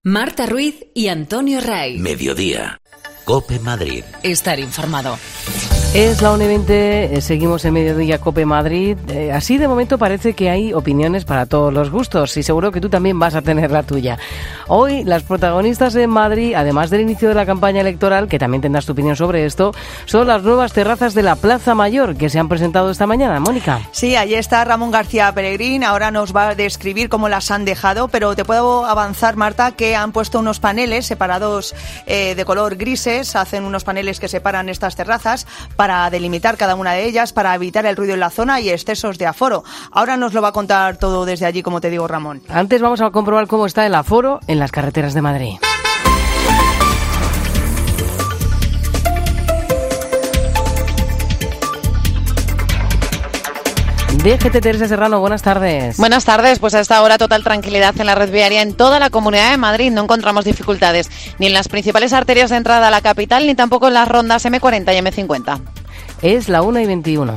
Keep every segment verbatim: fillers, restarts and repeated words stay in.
Marta Ruiz y Antonio Ray. Mediodía. COPE Madrid. Estar informado. Es la una y veinte, eh, seguimos en Mediodía COPE Madrid. Eh, así de momento parece que hay opiniones para todos los gustos y seguro que tú también vas a tener la tuya. Hoy las protagonistas en Madrid, además del inicio de la campaña electoral, que también tendrás tu opinión sobre esto, son las nuevas terrazas de la Plaza Mayor que se han presentado esta mañana. Mónica. Sí, allí está Ramón García Peregrín, ahora nos va a describir cómo las han dejado, pero te puedo avanzar, Marta, que han puesto unos paneles separados eh, de color grises, hacen unos paneles que separan estas terrazas para delimitar cada una de ellas, para evitar el ruido en la zona y excesos de aforo. Ahora nos lo va a contar todo desde allí, como te digo, Ramón. Antes vamos a comprobar cómo está el aforo en las carreteras de Madrid. D G T Teresa Serrano, buenas tardes. Buenas tardes, pues a esta hora total tranquilidad en la red viaria en toda la Comunidad de Madrid. No encontramos dificultades ni en las principales arterias de entrada a la capital, ni tampoco en las rondas eme cuarenta y eme cincuenta. Es la una y veintiuno.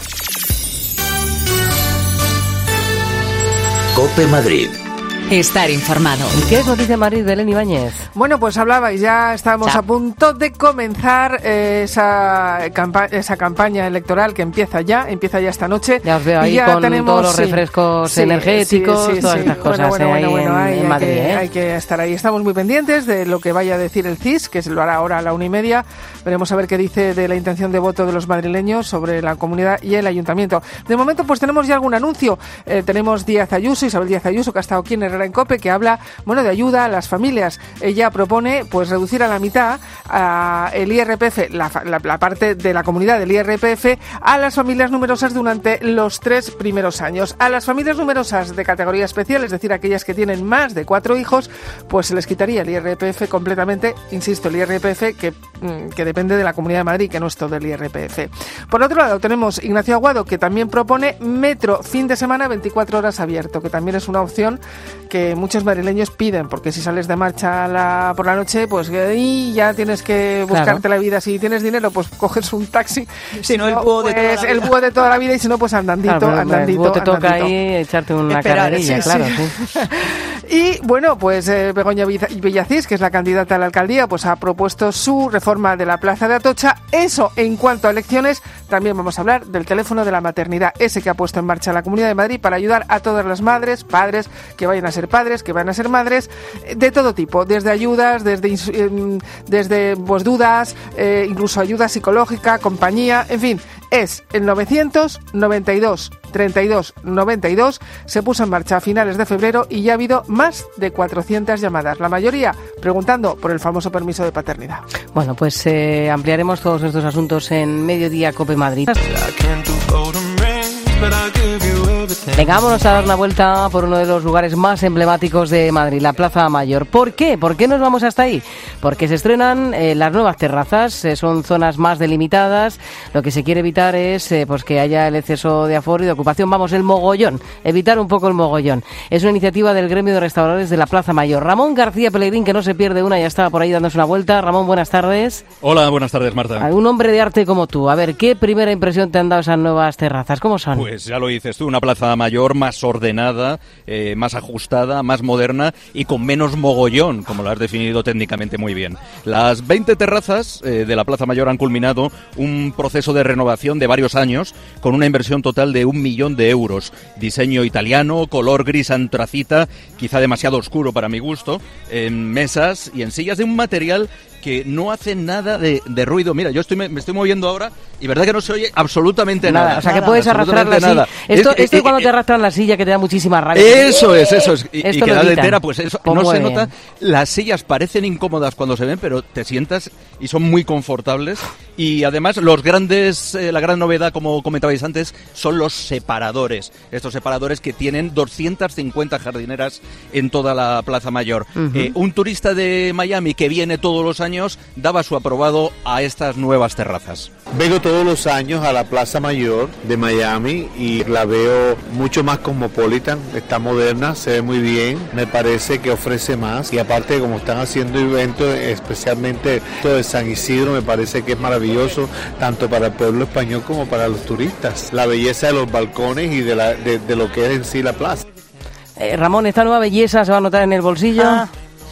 COPE Madrid. Estar informado. ¿Y qué es noticia en Madrid, Belén Ibáñez? Bueno, pues hablabais, ya estamos ya. a punto de comenzar eh, esa, campa- esa campaña electoral que empieza ya, empieza ya esta noche. Ya os veo ahí y ya con tenemos, todos los sí, refrescos sí, energéticos, sí, sí, todas sí. estas cosas bueno, bueno, eh, ahí bueno, bueno, en, hay, en Madrid. hay, que, ¿eh? hay que estar ahí. Estamos muy pendientes de lo que vaya a decir el C I S, que se lo hará ahora a la una y media. Veremos a ver qué dice de la intención de voto de los madrileños sobre la comunidad y el ayuntamiento. De momento, pues tenemos ya algún anuncio. Eh, tenemos Díaz Ayuso, Isabel Díaz Ayuso, que ha estado aquí en Herrera en COPE, que habla, bueno, de ayuda a las familias. Ella propone pues reducir a la mitad uh, el I R P F, la, la, la parte de la comunidad del I R P F, a las familias numerosas durante los tres primeros años. A las familias numerosas de categoría especial, es decir, aquellas que tienen más de cuatro hijos, pues se les quitaría el I R P F completamente, insisto, el I R P F que, que depende de la Comunidad de Madrid, que no es todo el I R P F. Por otro lado, tenemos Ignacio Aguado, que también propone metro fin de semana veinticuatro horas abierto, que también es una opción que muchos madrileños piden, porque si sales de marcha la, por la noche, pues y ya tienes que buscarte claro. la vida. Si tienes dinero, pues coges un taxi. Si no, el búho de toda la vida. El búho de toda la vida, y si no, pues andandito, claro, andandito. El búho te andandito. toca ahí echarte una Esperar, carrerilla, sí, claro. sí. Sí. Y bueno, pues eh, Begoña Villacís, que es la candidata a la alcaldía, pues ha propuesto su reforma de la Plaza de Atocha. Eso en cuanto a elecciones. También vamos a hablar del teléfono de la maternidad, ese que ha puesto en marcha la Comunidad de Madrid para ayudar a todas las madres, padres, que vayan a ser padres, que vayan a ser madres, de todo tipo, desde ayudas, desde, desde pues, dudas, eh, incluso ayuda psicológica, compañía, en fin, es el novecientos noventa y dos treinta y dos noventa y dos, se puso en marcha a finales de febrero y ya ha habido más de cuatrocientas llamadas, la mayoría preguntando por el famoso permiso de paternidad. Bueno, pues eh, ampliaremos todos estos asuntos en Mediodía COPE Madrid. Venga, vámonos a dar una vuelta por uno de los lugares más emblemáticos de Madrid, la Plaza Mayor. ¿Por qué? ¿Por qué nos vamos hasta ahí? Porque se estrenan eh, las nuevas terrazas, eh, son zonas más delimitadas. Lo que se quiere evitar es eh, pues que haya el exceso de aforo y de ocupación. Vamos, el mogollón, evitar un poco el mogollón. Es una iniciativa del gremio de restauradores de la Plaza Mayor. Ramón García Pelegrín, que no se pierde una, ya estaba por ahí dándose una vuelta. Ramón, buenas tardes. Hola, buenas tardes, Marta. Un hombre de arte como tú. A ver, ¿qué primera impresión te han dado esas nuevas terrazas? ¿Cómo son? Pues ya lo dices tú, una Plaza Mayor más ordenada, eh, más ajustada, más moderna y con menos mogollón, como lo has definido técnicamente muy bien. Las veinte terrazas eh, de la Plaza Mayor han culminado un proceso de renovación de varios años con una inversión total de un millón de euros. Diseño italiano, color gris antracita, quizá demasiado oscuro para mi gusto, en mesas y en sillas de un material que no hace nada de, de ruido. Mira, yo estoy me, me estoy moviendo ahora y verdad que no se oye absolutamente nada. nada. O sea, nada, que puedes arrastrar la silla. Esto es, esto es cuando eh, te arrastran la silla, que te da muchísima rabia. Eso es, eso es. Y, y que da de entera, pues eso. Pues no se bien. nota. Las sillas parecen incómodas cuando se ven, pero te sientas y son muy confortables. Y además, los grandes, eh, la gran novedad, como comentabais antes, son los separadores. Estos separadores que tienen doscientas cincuenta jardineras en toda la Plaza Mayor. Uh-huh. Eh, un turista de Miami que viene todos los años daba su aprobado a estas nuevas terrazas. Vengo todos los años a la Plaza Mayor de Miami y la veo mucho más cosmopolitan, está moderna, se ve muy bien, me parece que ofrece más y aparte como están haciendo eventos, especialmente todo de San Isidro, me parece que es maravilloso tanto para el pueblo español como para los turistas. La belleza de los balcones y de, la, de, de lo que es en sí la plaza. Eh, Ramón, ¿esta nueva belleza se va a notar en el bolsillo? Ah.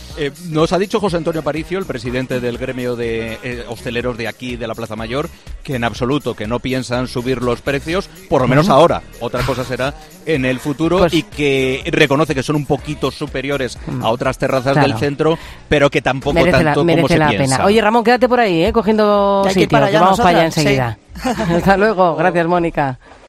Eh, nos ha dicho José Antonio Aparicio, el presidente del gremio de eh, hosteleros de aquí, de la Plaza Mayor, que en absoluto, que no piensan subir los precios, por lo menos uh-huh. ahora. Otra cosa será en el futuro, pues, y que reconoce que son un poquito superiores a otras terrazas claro. del centro, pero que tampoco merece tanto la, como se la piensa. Pena. Oye, Ramón, quédate por ahí, ¿eh? cogiendo sitio, que, que vamos para allá enseguida. Sí. Hasta luego. Gracias, Mónica.